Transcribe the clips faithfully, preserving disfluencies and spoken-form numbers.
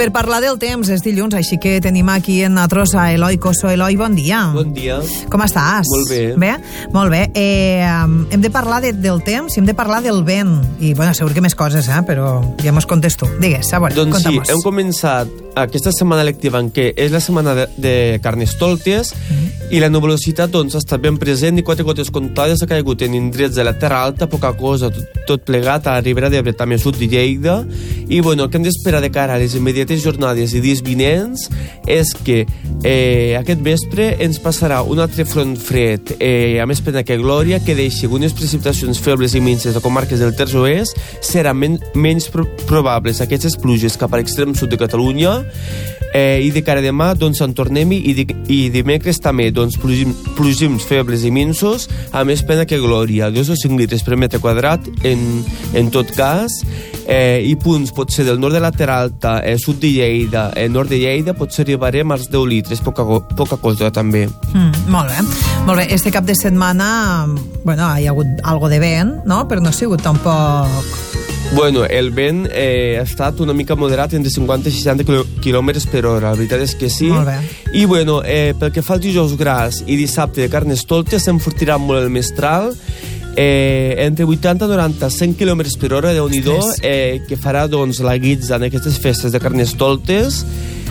Per parlar del temps, és dilluns, així que tenim aquí en nosaltres a Eloi Coso. Eloi, bon dia. Bon dia. Com estàs? Molt bé. Bé? Molt bé. Eh, hem de parlar de, del temps i hem de parlar del vent. I, bueno, segur que més coses, eh? Però ja mos contes tu. Digues, a veure, doncs conta'm-nos. Sí, hem començat aquesta setmana lectiva en què és la setmana de, de Carnestoltes mm-hmm. i la nuvolositat doncs, ha estat ben present i quatre gotes comptades ha caigut en indrets de la Terra Alta, poca cosa, tot, tot plegat a la Ribera d'Ebre, també sud de Lleida. I bueno, el que hem d'esperar de cara a les immediates jornades i dies vinents és que eh, aquest vespre ens passarà un altre front fred eh, a més pena que glòria, que deixi algunes precipitacions febles i minces de comarques del Terç Oest. Seran men menys pro probables aquestes pluges cap a l'extrem sud de Catalunya. Eh, i de cara a demà doncs en tornem-hi i, di i dimecres també doncs plugim, plugims febles i minsos a més pena que glòria, dos o cinc litres per metre quadrat en, en tot cas, eh, i punts pot ser del nord de la Terra Alta, eh, sud de Lleida, eh, nord de Lleida potser arribarem als deu litres, poca, poca cosa també. Mm, molt bé, molt bé. Este cap de setmana bueno, hi ha hagut algo de vent, no? Però no ha sigut tampoc... Bueno, el vent eh, ha estat una mica moderat entre cinquanta i seixanta quilòmetres per hora, la veritat és que sí. Molt bé. I bueno, eh, pel que fa al dijous gras i dissabte de Carnestoltes s'enfortirà molt el mestral, eh, entre vuitanta, noranta, cent quilòmetres per hora, Déu-n'hi-do, eh, que farà doncs la guitza en aquestes festes de Carnestoltes.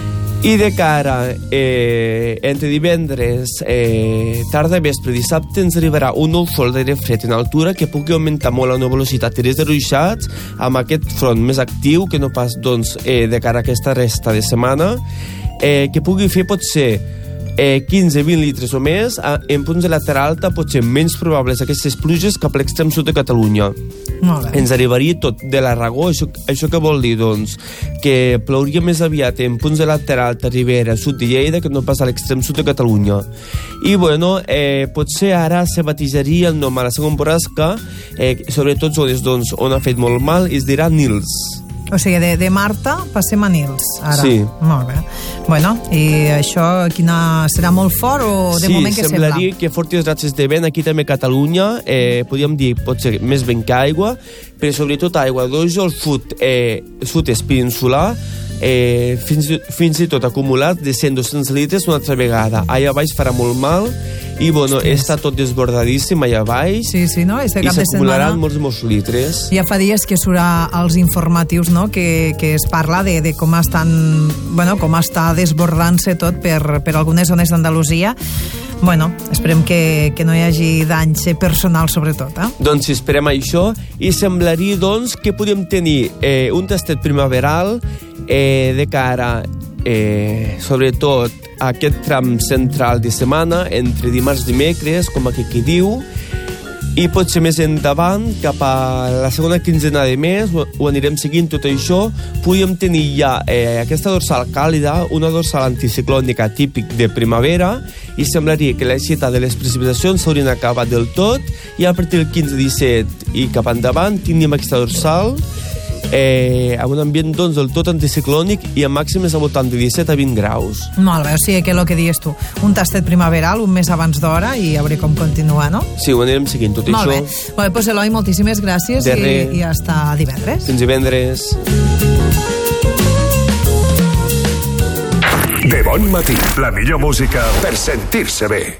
I de cara eh, entre divendres, eh, tarda i vespre, dissabte, ens arribarà un nou front d'aire fred en altura que pugui augmentar molt la nuvolositat i les de ruixats amb aquest front més actiu que no pas doncs, eh, de cara a aquesta resta de setmana, eh, que pugui fer potser eh, quinze a vint litres o més en punts de la Terra Alta, potser menys probables aquestes pluges cap a l'extrem sud de Catalunya. Molt bé. Ens arribaria tot de l'Aragó. Això, això què vol dir? Doncs que plouria més aviat en punts de la Terra Alta, Ribera, sud de Lleida, que no pas a l'extrem sud de Catalunya. I bueno, eh, potser ara se batijaria el nom a la segona borrasca, eh, sobretot zones doncs, on ha fet molt mal, i es dirà Nils. O sigui, de, de Marta passem a Nils, ara. Sí. Molt bé. Bueno, i això quina, serà molt fort o de sí, moment que sembla? Sí, semblaria que fortes ratxes de vent aquí també a Catalunya, eh, podríem dir potser més vent que aigua, però sobretot aigua d'oix al sud, eh, sud és peninsular, eh, fins, fins i tot acumulat de cent a dos-cents litres una altra vegada. Allà baix farà molt mal i bueno, sí, està tot desbordadíssim allà baix. Sí, sí, no? Este i cap de s'acumularan setmana... molts, molts litres. Ja fa dies que surt als informatius, no?, que, que es parla de, de com estan, bueno, com està desbordant-se tot per, per algunes zones d'Andalusia. Bueno, esperem que, que no hi hagi danys personals, sobretot, eh? Doncs sí, esperem això, i semblaria, doncs, que podríem tenir eh, un tastet primaveral eh, de cara, eh, sobretot, a aquest tram central de setmana, entre dimarts i dimecres, com aquí qui diu, i potser més endavant, cap a la segona quinzena de mes, ho, ho anirem seguint tot això, podríem tenir ja eh, aquesta dorsal càlida, una dorsal anticiclònica típic de primavera, i semblaria que l'aixeta de les precipitacions s'haurien acabat del tot, i a partir del quinze disset i cap endavant tindríem aquesta dorsal eh, amb un ambient doncs, del tot anticiclònic i amb màximes al voltant de disset a vint graus. Molt bé, o sigui que el que dius tu, un tastet primaveral, un mes abans d'hora, i a veure com continua, no? Sí, ho anirem seguint tot Molt això. Molt bé. Molt bé, doncs Eloi, moltíssimes gràcies i, i hasta divendres. Fins divendres. De bon matí, la millor música per sentir-se bé.